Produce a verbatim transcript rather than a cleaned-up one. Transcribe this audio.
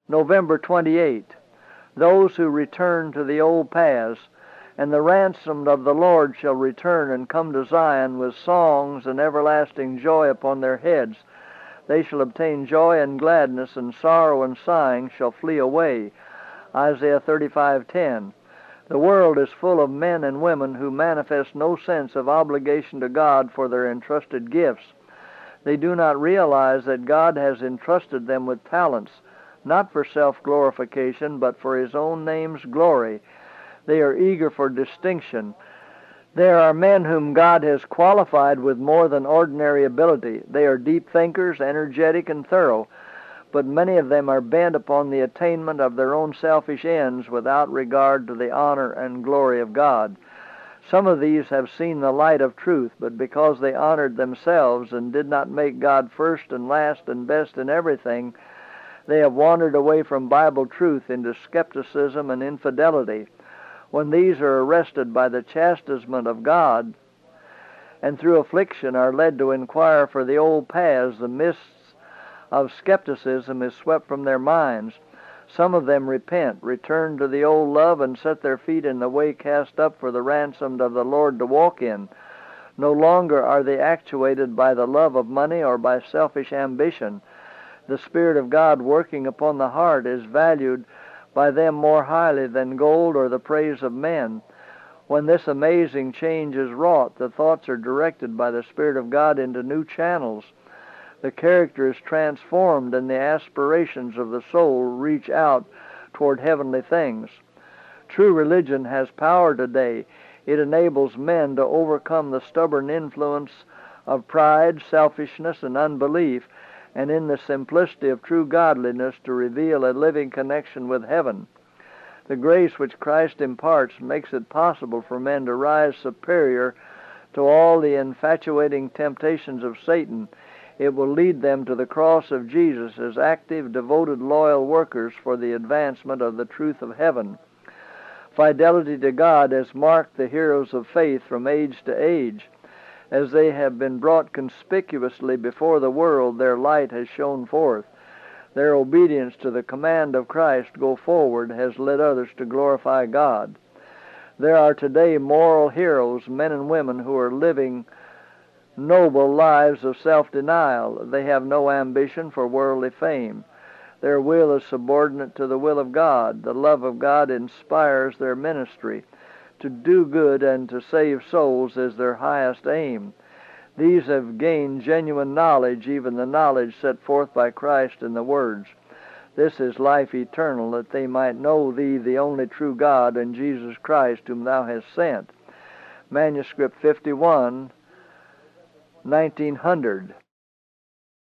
November twenty-eighth. Those who return to the old paths, and the ransomed of the Lord shall return and come to Zion with songs and everlasting joy upon their heads. They shall obtain joy and gladness, and sorrow and sighing shall flee away. Isaiah thirty-five ten. The world is full of men and women who manifest no sense of obligation to God for their entrusted gifts. They do not realize that God has entrusted them with talents, not for self-glorification, but for His own name's glory. They are eager for distinction. There are men whom God has qualified with more than ordinary ability. They are deep thinkers, energetic and thorough, but many of them are bent upon the attainment of their own selfish ends without regard to the honor and glory of God. Some of these have seen the light of truth, but because they honored themselves and did not make God first and last and best in everything, they have wandered away from Bible truth into skepticism and infidelity. When these are arrested by the chastisement of God and through affliction are led to inquire for the old paths, the mists of skepticism is swept from their minds. Some of them repent, return to the old love, and set their feet in the way cast up for the ransomed of the Lord to walk in. No longer are they actuated by the love of money or by selfish ambition. The Spirit of God working upon the heart is valued by them more highly than gold or the praise of men. When this amazing change is wrought, the thoughts are directed by the Spirit of God into new channels. The character is transformed, and the aspirations of the soul reach out toward heavenly things. True religion has power today. It enables men to overcome the stubborn influence of pride, selfishness, and unbelief, and in the simplicity of true godliness to reveal a living connection with heaven. The grace which Christ imparts makes it possible for men to rise superior to all the infatuating temptations of Satan. It will lead them to the cross of Jesus as active, devoted, loyal workers for the advancement of the truth of heaven. Fidelity to God has marked the heroes of faith from age to age. As they have been brought conspicuously before the world, their light has shone forth. Their obedience to the command of Christ, "Go forward," has led others to glorify God. There are today moral heroes, men and women who are living noble lives of self-denial. They have no ambition for worldly fame. Their will is subordinate to the will of God. The love of God inspires their ministry. To do good and to save souls is their highest aim. These have gained genuine knowledge, even the knowledge set forth by Christ in the words, "This is life eternal, that they might know Thee, the only true God, and Jesus Christ, whom Thou hast sent." Manuscript fifty-one, nineteen hundred.